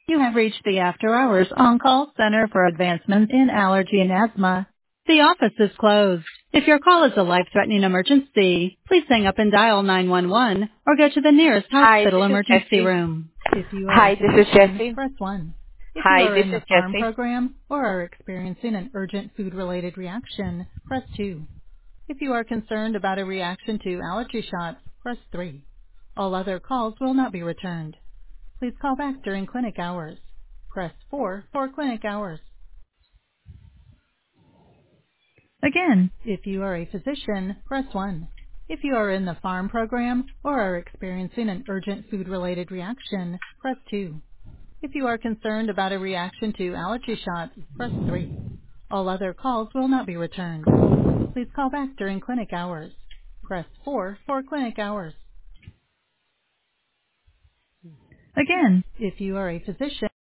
You have reached the After Hours On-Call Center for Advancement in Allergy and Asthma. The office is closed. If your call is a life-threatening emergency, please hang up and dial 911 or go to the nearest Hi, hospital this is emergency Jessie. room. If you are Hi, a this is physician, Jessie. press 1. If you Hi, are this in is the farm Jessie. program or are experiencing an urgent food-related reaction, press 2. If you are concerned about a reaction to allergy shots, press 3. All other calls will not be returned. Please call back during clinic hours. Press 4 for clinic hours. Again, if you are a physician, press 1. If you are in the farm program or are experiencing an urgent food-related reaction, press 2. If you are concerned about a reaction to allergy shots, press 3. All other calls will not be returned. Please call back during clinic hours. Press 4 for clinic hours. Again, if you are a physician,